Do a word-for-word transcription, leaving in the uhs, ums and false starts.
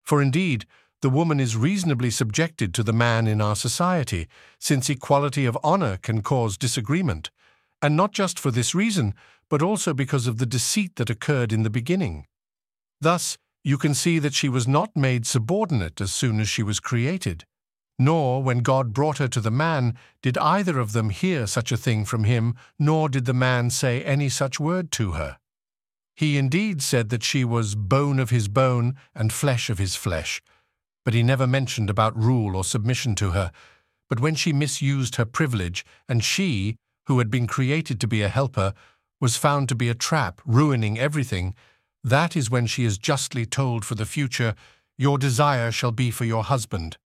For indeed, the woman is reasonably subjected to the man in our society, since equality of honor can cause disagreement, and not just for this reason, but also because of the deceit that occurred in the beginning. Thus, you can see that she was not made subordinate as soon as she was created. Nor, when God brought her to the man, did either of them hear such a thing from him, nor did the man say any such word to her. He indeed said that she was bone of his bone and flesh of his flesh, but he never mentioned about rule or submission to her. But when she misused her privilege, and she, who had been created to be a helper, was found to be a trap, ruining everything, that is when she is justly told for the future, "Your desire shall be for your husband."